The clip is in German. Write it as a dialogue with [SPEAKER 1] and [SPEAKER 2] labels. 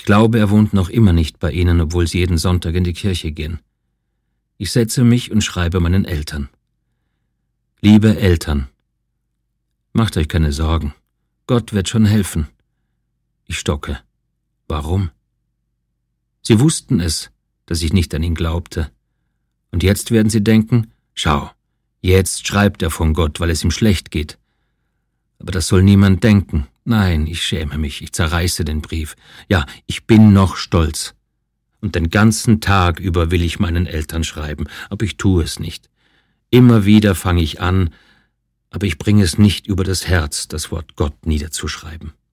[SPEAKER 1] glaube, er wohnt noch immer nicht bei Ihnen, obwohl Sie jeden Sonntag in die Kirche gehen. Ich setze mich und schreibe meinen Eltern. Liebe Eltern, macht euch keine Sorgen. Gott wird schon helfen. Ich stocke. Warum? Sie wussten es, dass ich nicht an ihn glaubte. Und jetzt werden sie denken, schau, jetzt schreibt er von Gott, weil es ihm schlecht geht. Aber das soll niemand denken. Nein, ich schäme mich, ich zerreiße den Brief. Ja, ich bin noch stolz. Und den ganzen Tag über will ich meinen Eltern schreiben, aber ich tue es nicht. Immer wieder fange ich an, aber ich bringe es nicht über das Herz, das Wort Gott niederzuschreiben.